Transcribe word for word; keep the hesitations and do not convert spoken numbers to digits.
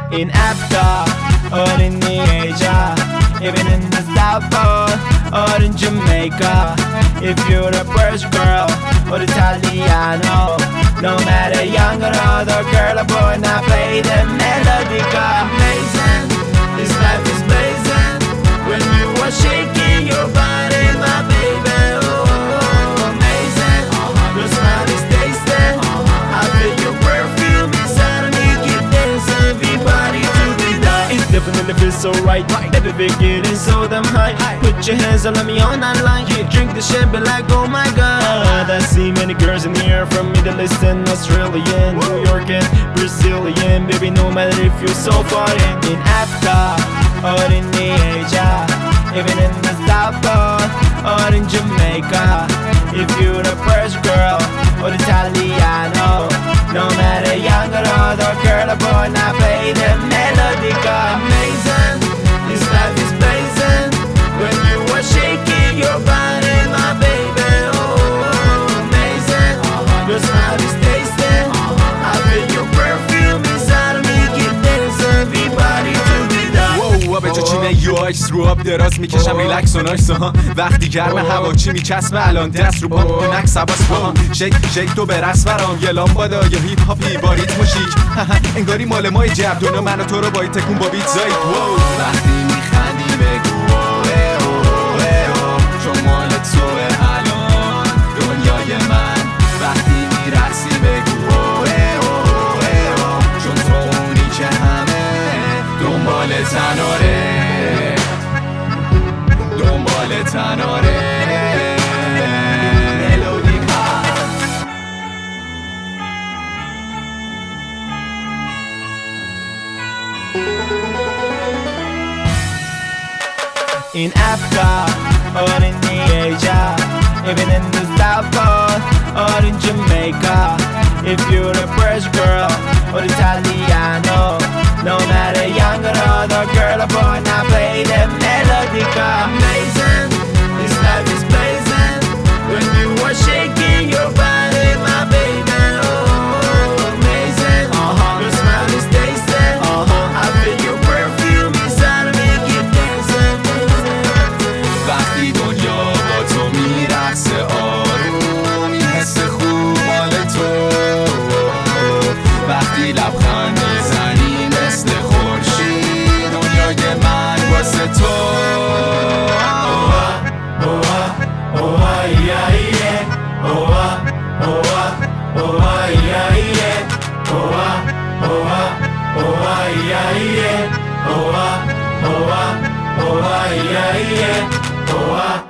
In Africa or in Asia, even in the South Pole or in Jamaica. If you're a Persian girl or Italiano, no matter young or old or girl or boy, now play the melodica. Amazing, this life is blazing when you are shaking your body, my baby. Oh, amazing, your smile is tasting. I feel your perfume inside of me, keep dancing, everybody to the dance. It definitely feels so right, baby, we're getting so damn high. Put your hands all on me all night long. Drink the shit, be like, oh my god. I see many girls in the air from Middle East and Australian, New York and Brazilian. Baby, no matter if you're so far in, in Africa or in Asia, even in the South Pole or in Jamaica. If you're a Persian girl or Italiano, no matter young or old or girl or boy, now play the melodica. Amazing, this life is blazing when you are shaking your body, my baby. Oh, amazing, your smile is tasting. I feel your perfume inside of me, keep dancing, everybody to the dance. Wow, آب چینه یو آیس رو آب دراز میکشم ریلکس و نایس ها. وقتی گرم هوا چی میچسبه الان دست رو پام اون عکس عباس با شیک شیک تو به رس برام یه لامبادا یا هیپ هاپی با ریتم و شیک. انگاری مال مای جب دنیا من و تو رو با این تکون با بیت زایید. واو وقتی میخندی بگو چون مال توه الان دنیای من. وقتی میرقصی بگو چون تو اونی که همه دنبال تناره دنبال تناره. In Africa or in Asia, even in the South Pole or in Jamaica. If you're a Persian girl or Italiano, no matter young or old or girl or boy, now play the melodica. Amazing, this life is blazing when you are shaking your body, my baby. Oh, amazing, your smile is tasting. I feel your perfume inside of me, keep dancing. وقتی دنیا با تو میرقصه آروم این حس خوب مال تو. وقتی لبخند میزنی مثل خورشید دنیای من واسه تو. Oh,